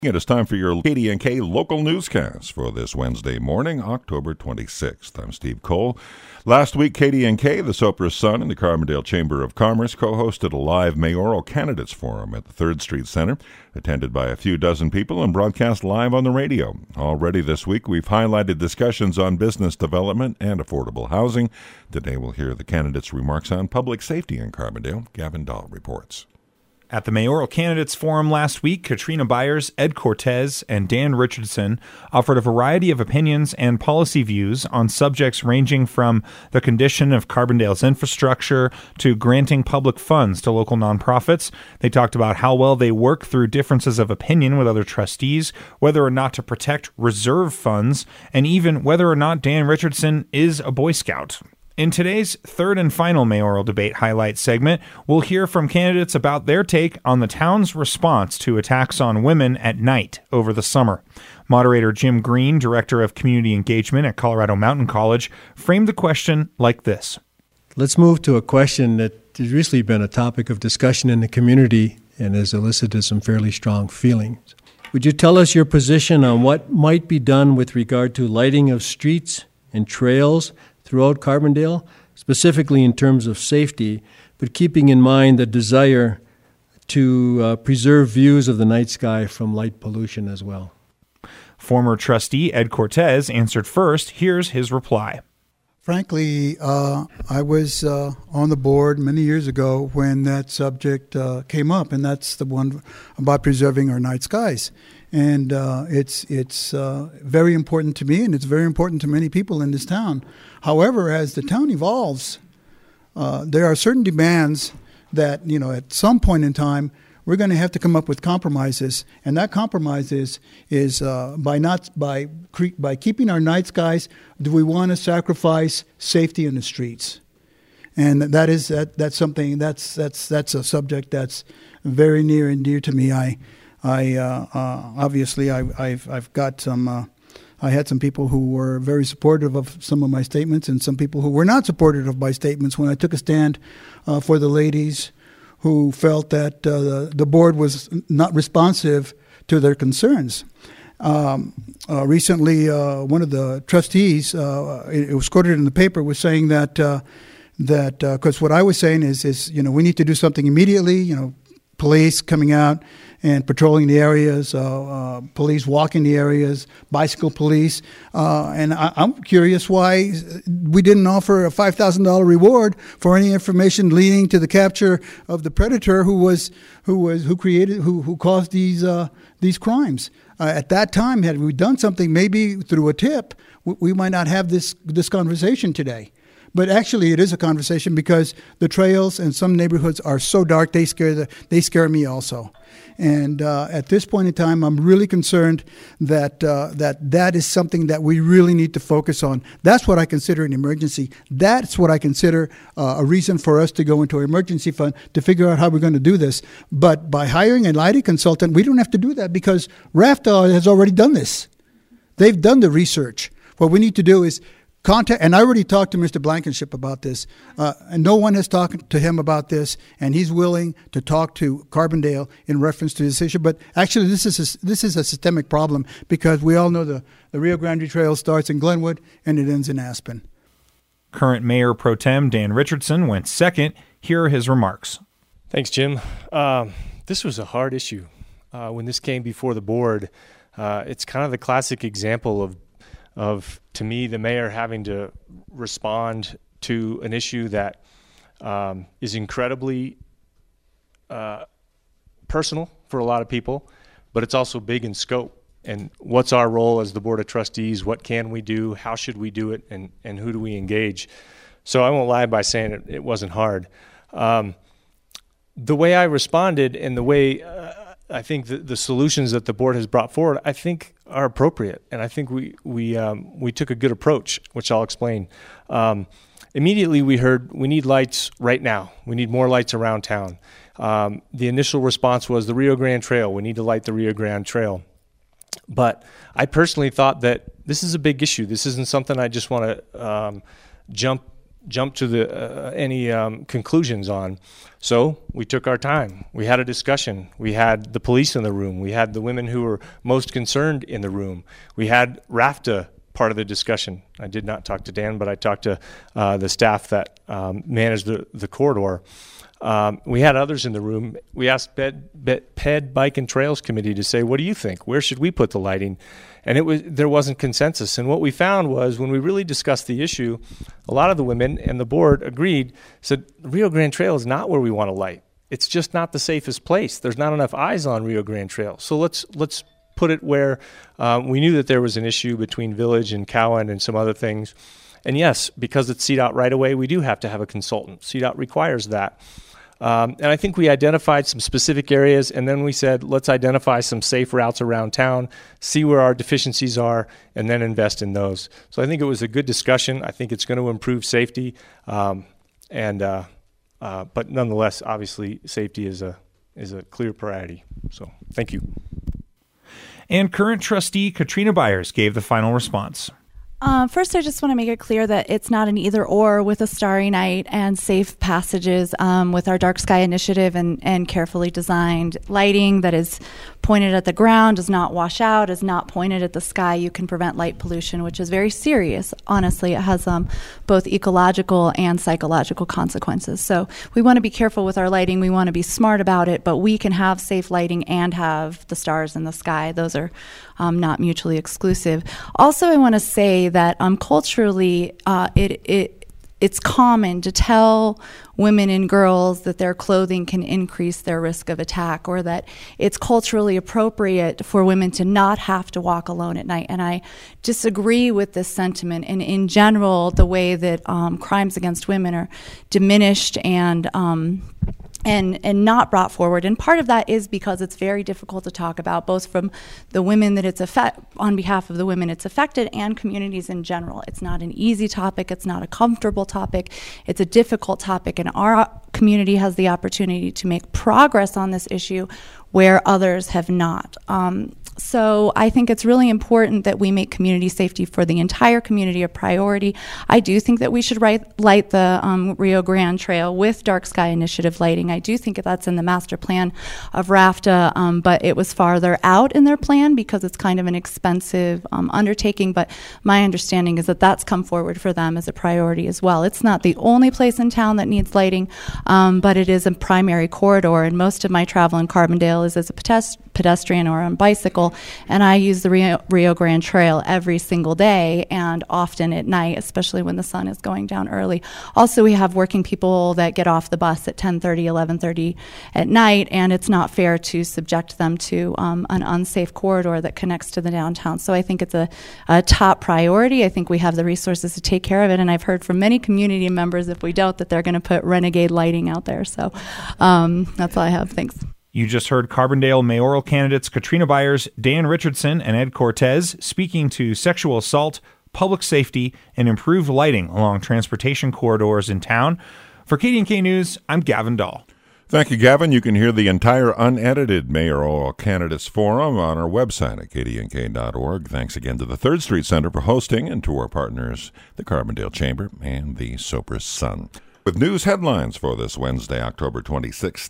It is time for your KDNK local newscast for this Wednesday morning, October 26th. I'm Steve Cole. Last week, KDNK, the Sopris Sun, and the Carbondale Chamber of Commerce co-hosted a live mayoral candidates forum at the 3rd Street Center, attended by a few dozen people and broadcast live on the radio. Already this week, we've highlighted discussions on business development and affordable housing. Today, we'll hear the candidates' remarks on public safety in Carbondale. Gavin Dahl reports. At the mayoral candidates forum last week, Katrina Byers, Ed Cortez, and Dan Richardson offered a variety of opinions and policy views on subjects ranging from the condition of Carbondale's infrastructure to granting public funds to local nonprofits. They talked about how well they work through differences of opinion with other trustees, whether or not to protect reserve funds, and even whether or not Dan Richardson is a Boy Scout. In today's third and final mayoral debate highlight segment, we'll hear from candidates about their take on the town's response to attacks on women at night over the summer. Moderator Jim Green, Director of Community Engagement at Colorado Mountain College, framed the question like this. Let's move to a question that has recently been a topic of discussion in the community and has elicited some fairly strong feelings. Would you tell us your position on what might be done with regard to lighting of streets and trails throughout Carbondale, specifically in terms of safety, but keeping in mind the desire to preserve views of the night sky from light pollution as well? Former trustee Ed Cortez answered first. Here's his reply. Frankly, I was on the board many years ago when that subject came up, and that's the one about preserving our night skies. And it's very important to me, and it's very important to many people in this town. However, as the town evolves, there are certain demands that, at some point in time, we're going to have to come up with compromises, and that compromise is by keeping our night skies. Do we want to sacrifice safety in the streets? And that's something that's a subject that's very near and dear to me. Obviously I've got some. I had some people who were very supportive of some of my statements, and some people who were not supportive of my statements when I took a stand for the ladies who felt that the board was not responsive to their concerns. Recently, one of the trustees, it was quoted in the paper, was saying that because what I was saying is we need to do something immediately. Police coming out and patrolling the areas, police walking the areas, bicycle police. And I'm curious why we didn't offer a $5,000 reward for any information leading to the capture of the predator who caused these crimes. At that time, had we done something, maybe through a tip, we might not have this conversation today. But actually, it is a conversation because the trails in some neighborhoods are so dark they scare me also. And at this point in time, I'm really concerned that is something that we really need to focus on. That's what I consider an emergency. That's what I consider a reason for us to go into an emergency fund to figure out how we're going to do this. But by hiring a lighting consultant, we don't have to do that because RAFTA has already done this. They've done the research. What we need to do is contact, and I already talked to Mr. Blankenship about this, and no one has talked to him about this, and he's willing to talk to Carbondale in reference to this issue. But actually, this is a systemic problem because we all know the Rio Grande Trail starts in Glenwood and it ends in Aspen. Current Mayor Pro Tem Dan Richardson went second. Here are his remarks. Thanks, Jim. This was a hard issue. When this came before the board, it's kind of the classic example of, to me, the mayor having to respond to an issue that is incredibly personal for a lot of people, but it's also big in scope. And what's our role as the Board of Trustees? What can we do? How should we do it? And who do we engage? So I won't lie by saying it wasn't hard. The way I responded and the way I think the solutions that the board has brought forward, I think are appropriate. And I think we took a good approach, which I'll explain. Immediately we heard we need lights right now. We need more lights around town. The initial response was the Rio Grande Trail. We need to light the Rio Grande Trail. But I personally thought that this is a big issue. This isn't something I just want to jump jump to any conclusions on. So we took our time. We had a discussion. We had the police in the room. We had the women who were most concerned in the room. We had RAFTA part of the discussion. I did not talk to Dan, but I talked to the staff that managed the corridor. We had others in the room. We asked PED Bike and Trails Committee to say, what do you think? Where should we put the lighting? And there wasn't consensus. And what we found was when we really discussed the issue, a lot of the women and the board agreed, said Rio Grande Trail is not where we want to light. It's just not the safest place. There's not enough eyes on Rio Grande Trail. So let's put it where we knew that there was an issue between Village and Cowan and some other things. And yes, because it's CDOT right away, we do have to have a consultant. CDOT requires that. And I think we identified some specific areas, and then we said, let's identify some safe routes around town, see where our deficiencies are, and then invest in those. So I think it was a good discussion. I think it's going to improve safety, but nonetheless, obviously, safety is a clear priority. So thank you. And current trustee Katrina Byers gave the final response. First, I just want to make it clear that it's not an either or with a starry night and safe passages with our Dark Sky Initiative and carefully designed lighting that is pointed at the ground, does not wash out, is not pointed at the sky. You can prevent light pollution, which is very serious. Honestly, it has both ecological and psychological consequences. So we want to be careful with our lighting. We want to be smart about it, but we can have safe lighting and have the stars in the sky. Those are not mutually exclusive. Also, I want to say that culturally, it's common to tell women and girls that their clothing can increase their risk of attack, or that it's culturally appropriate for women to not have to walk alone at night. And I disagree with this sentiment. And in general, the way that crimes against women are diminished and not brought forward. And part of that is because it's very difficult to talk about, both from the women that it's on behalf of the women it's affected and communities in general. It's not an easy topic. It's not a comfortable topic. It's a difficult topic, and our community has the opportunity to make progress on this issue where others have not. So I think it's really important that we make community safety for the entire community a priority. I do think that we should light the Rio Grande Trail with Dark Sky Initiative lighting. I do think that's in the master plan of RAFTA, but it was farther out in their plan because it's kind of an expensive undertaking. But my understanding is that that's come forward for them as a priority as well. It's not the only place in town that needs lighting, but it is a primary corridor, and most of my travel in Carbondale is as a pedestrian or on bicycle, and I use the Rio Grande Trail every single day and often at night, especially when the sun is going down early. Also, we have working people that get off the bus at 10:30, 11:30 at night, and it's not fair to subject them to an unsafe corridor that connects to the downtown. So I think it's a top priority. I think we have the resources to take care of it, and I've heard from many community members, if we don't, that they're going to put renegade lighting out there. So that's all I have. Thanks. You just heard Carbondale mayoral candidates Katrina Byers, Dan Richardson, and Ed Cortez speaking to sexual assault, public safety, and improved lighting along transportation corridors in town. For KDNK News, I'm Gavin Dahl. Thank you, Gavin. You can hear the entire unedited mayoral candidates forum on our website at kdnk.org. Thanks again to the 3rd Street Center for hosting, and to our partners, the Carbondale Chamber and the Sopris Sun. With news headlines for this Wednesday, October 26,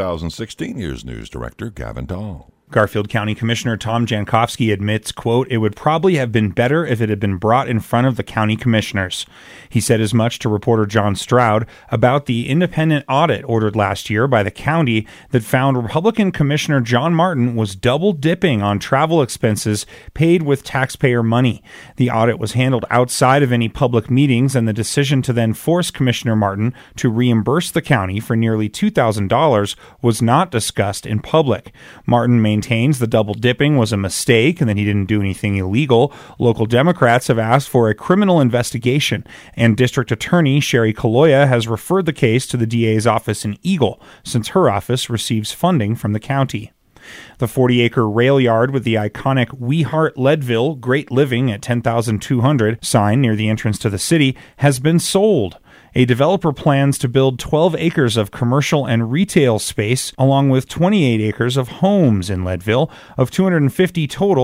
2016, here's News Director Gavin Dahl. Garfield County Commissioner Tom Jankowski admits, quote, "It would probably have been better if it had been brought in front of the county commissioners." He said as much to reporter John Stroud about the independent audit ordered last year by the county that found Republican Commissioner John Martin was double dipping on travel expenses paid with taxpayer money. The audit was handled outside of any public meetings, and the decision to then force Commissioner Martin to reimburse the county for nearly $2,000 was not discussed in public. Martin maintains the double dipping was a mistake and that he didn't do anything illegal. Local Democrats have asked for a criminal investigation, and District Attorney Sherry Kaloya has referred the case to the DA's office in Eagle, since her office receives funding from the county. The 40-acre rail yard with the iconic We Heart Leadville Great Living at 10,200 sign near the entrance to the city has been sold. A developer plans to build 12 acres of commercial and retail space, along with 28 acres of homes in Leadville. Of 250 total,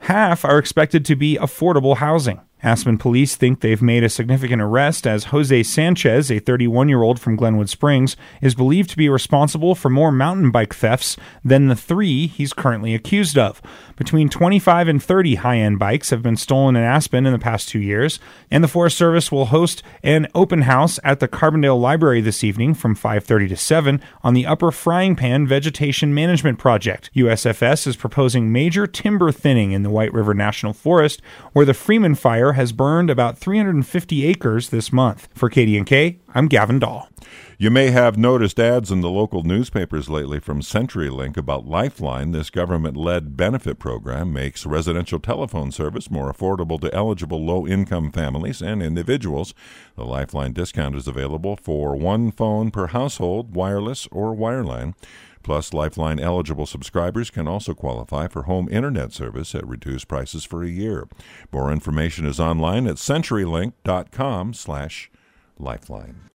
half are expected to be affordable housing. Aspen police think they've made a significant arrest as Jose Sanchez, a 31-year-old from Glenwood Springs, is believed to be responsible for more mountain bike thefts than the 3 he's currently accused of. Between 25 and 30 high-end bikes have been stolen in Aspen in the past 2 years, and the Forest Service will host an open house at the Carbondale Library this evening from 5:30 to 7 on the Upper Frying Pan Vegetation Management Project. USFS is proposing major timber thinning in the White River National Forest, where the Freeman Fire has burned about 350 acres this month. For KDNK, I'm Gavin Dahl. You may have noticed ads in the local newspapers lately from CenturyLink about Lifeline. This government-led benefit program makes residential telephone service more affordable to eligible low-income families and individuals. The Lifeline discount is available for one phone per household, wireless or wireline. Plus, Lifeline-eligible subscribers can also qualify for home internet service at reduced prices for a year. More information is online at CenturyLink.com/Lifeline.